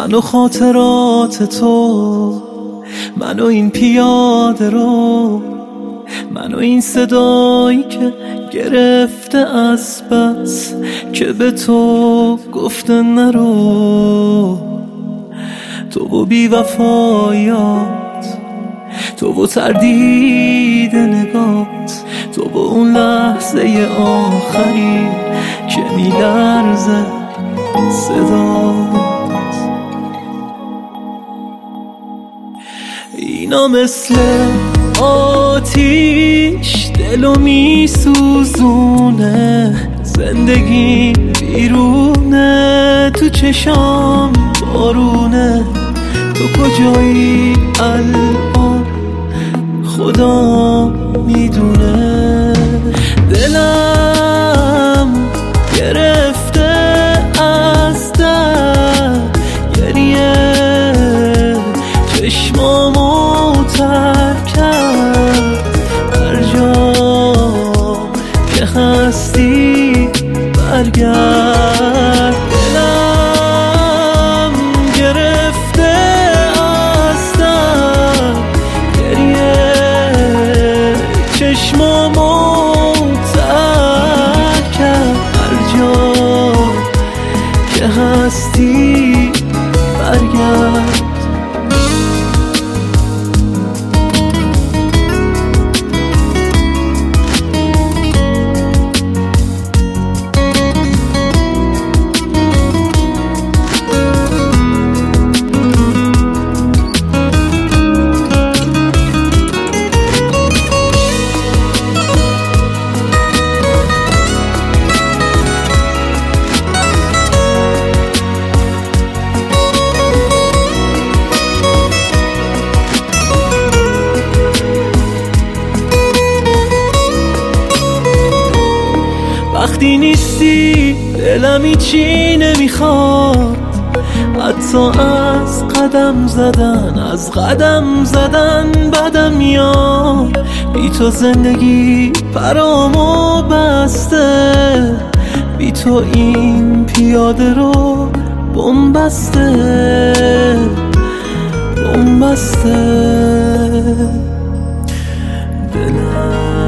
من و خاطرات تو، من و این پیاده رو، من و این صدایی که گرفته از بس که به تو گفته نرو. تو و بی وفایات، تو و تردید نگات، تو و اون لحظه آخری که میلرزه صدات. اینا مثل آتیش دلو میسوزونه، زندگی بیرونه، تو چشام بارونه. تو کجایی الان خدا میدونه. دلم گرفته از درد گریه، چشمامو ترک کرد. هر جا که هستی برگرد. دلم گرفته از درد گریه، چشمامو ترک کرد. هر جا که هستی برگرد. وقتی نیستی دلم هیچی نمیخواد، حتی از قدم زدن بدم میاد. بی تو زندگی برامو بسته، بی تو این پیاده رو بنبسته. دلم